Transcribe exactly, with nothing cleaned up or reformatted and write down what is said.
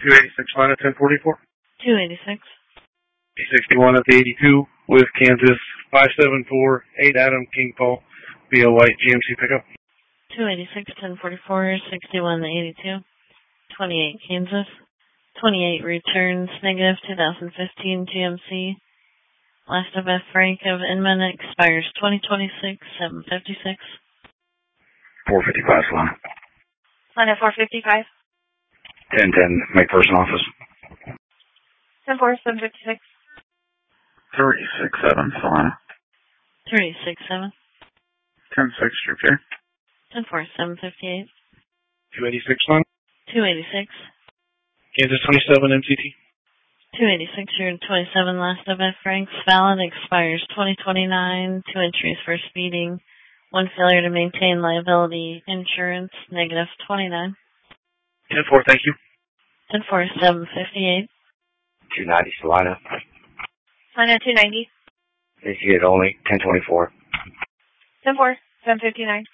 two eighty-six line at ten forty-four. two eighty-six. sixty-one at the eighty-two with Kansas five seven four eight Adam King Paul via white G M C pickup. two eighty-six, ten forty-four, sixty-one, eighty-two. twenty-eight Kansas. twenty-eight returns negative two thousand fifteen G M C. Last of F Frank of Inman expires twenty twenty-six, seven fifty-six. four fifty-five Solana. Line at four fifty-five. ten ten McPherson office. ten four, seven fifty-six. three six seven Solana. three six seven. ten six Troop J. ten four, seven fifty-eight. two eighty-six line. two eighty-six. Kansas twenty-seven M C T. two eighty-six, year twenty-seven, last of F Franks, valid, expires twenty twenty-nine, two entries for speeding, one failure to maintain liability insurance, negative twenty-nine. ten four, thank you. ten four, seven fifty-eight. two ninety Solana. Line at two ninety. Initiate only, ten twenty-four. ten four, seven fifty-nine.